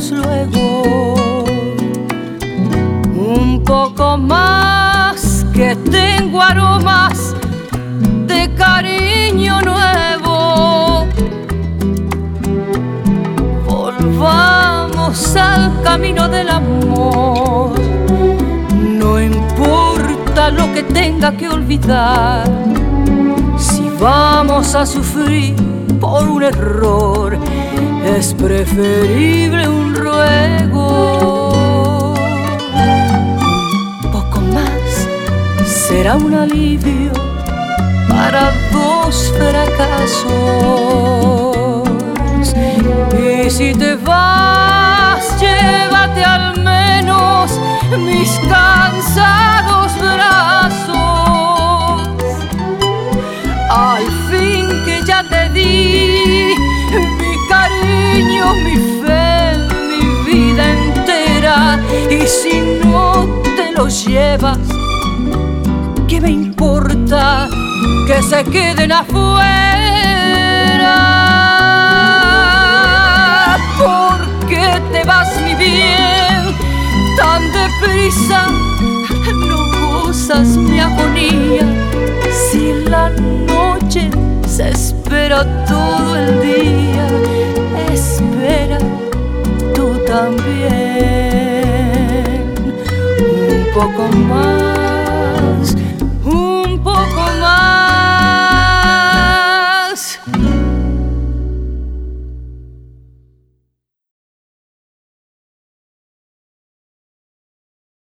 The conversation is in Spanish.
veremos luego. Un poco más, que tengo aromas de cariño nuevo. Volvamos al camino del amor. No importa lo que tenga que olvidar, si vamos a sufrir por un error, es preferible un ruego. Un poco más será un alivio para dos fracasos. Y si te vas, llévate al menos mis cansados brazos. Al fin que ya te di mi cariño, mi fe, mi vida entera. Y si no te los llevas, ¿qué me importa que se queden afuera? ¿Por qué te vas, mi bien, tan deprisa? No gozas mi agonía, si la noche se espera todo el día. Espera tú también un poco más.